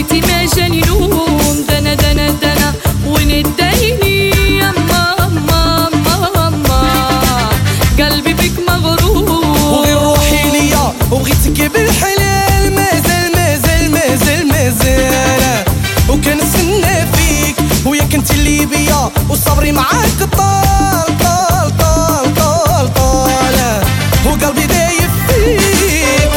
كيتي ما جاني نوم، دنا دنا دنا ونديني يا ماما ماما، قلبي بك مغروم وغير روحي ليا وبغيتك بالحلال، مازال مازال مازال مازال وكنستنى فيك، وياك انت اللي بيا وصبري معاك طال طال طال طال طال وقلبي دايب فيك.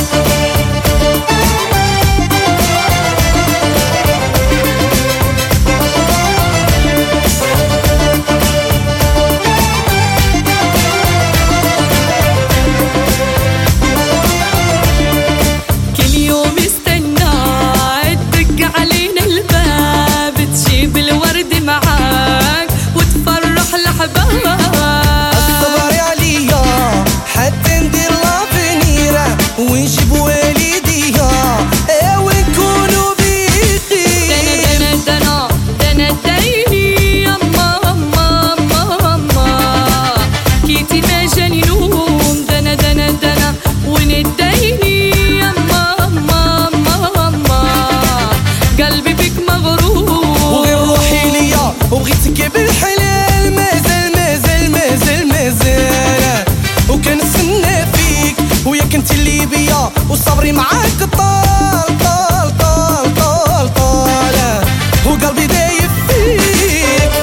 كل يوم استنى تدق علينا الباب، تجيب الورد معاك وتفرح الأحباب. الصبر عليا حتى ندير لافنيرة ونجيب والديا ونكونوا بخير. دنا دنا دنا ديني يا ماما ماما، كيتي ما جاني نوم، دنا دنا دنا ونديني يا ماما ماما، قلبي بك مغروم وغير روحي ليا وبغيتك بالحلال، مازال مازال مازال مازال وكنستنى فيك، وياك انت اللي بيا وصبري معاك طال طال طال طال طال وقلبي دايب فيك.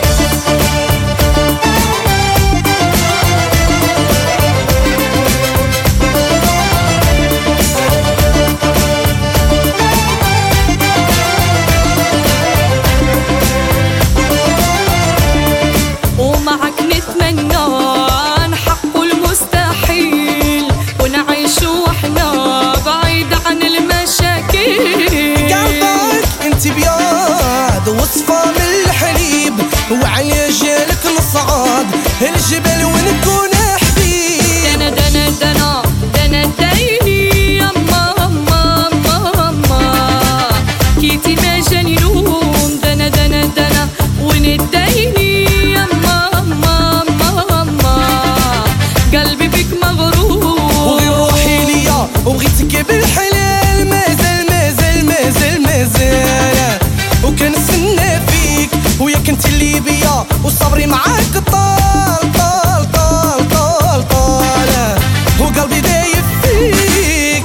ومعك نتمنى نحقق المستحيل، ونعيش واحنا بعيد عن المشاكل. قلبك انت بياض وصفة من الحليب، وعلى جالك نصعد الجبل ونكون حبيب. دنا دنا دنا دنا ديني يا ماما ماما، كيتي ما جاني نوم، دنا دنا دنا ونديني يا ماما ماما، قلبي بك مغروم وغير روحي ليا وبغيتك بالحلال، مازال مازال مازال مازال وكنستنى فيك، وياك انت اللي بيا وصبري معاك طال طال طال طال طال وقلبي دايب فيك.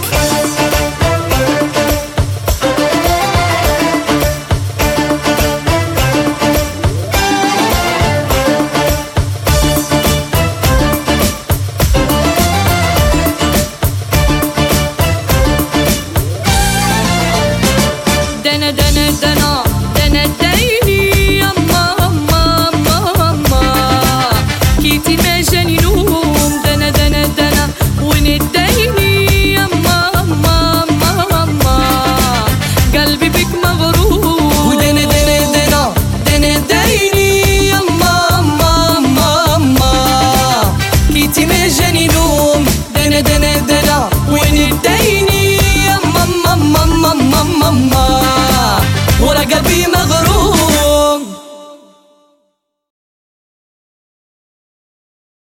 دنا دنا دنا دنا ديني يا ماما ماما، كيتي ما جاني نوم، دنا دنا دنا ونديني يا ماما ماما، قلبي بك مغروم ودنا دنا دنا دنا دايني يا ماما ماما، كيتي ما جاني نوم، دنا دنا دنا وين دايني يا ماما ماما ماما، ورا قلبي مغروم.